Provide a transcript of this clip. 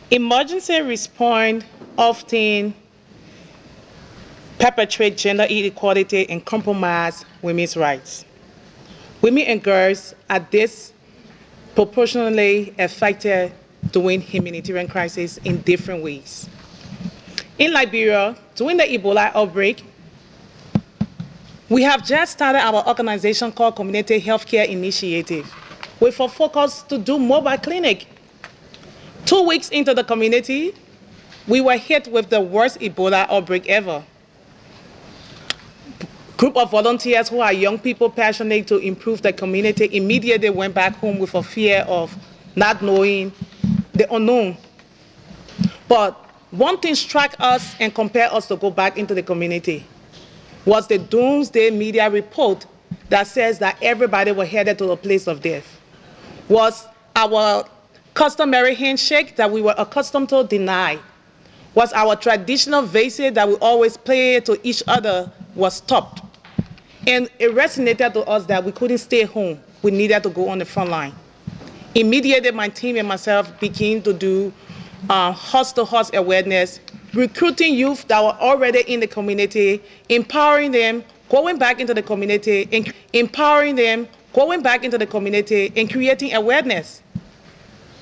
Emergency response often perpetrate gender inequality and compromise women's rights. Women and girls are disproportionately affected during humanitarian crises in different ways. In Liberia, during the Ebola outbreak, we have just started our organization called Community Healthcare Initiative with a focus to do mobile clinic. 2 weeks into the community, we were hit with the worst Ebola outbreak ever. Group of volunteers who are young people passionate to improve the community immediately went back home with a fear of not knowing the unknown. But one thing struck us and compelled us to go back into the community was the doomsday media report that says that everybody was headed to a place of death. Was our customary handshake that we were accustomed to denied? Was our traditional visit that we always pay to each other was stopped? And it resonated to us that we couldn't stay home. We needed to go on the front line. Immediately, my team and myself began to do host-to-host awareness, recruiting youth that were already in the community, empowering them, going back into the community, and empowering them, going back into the community, and creating awareness.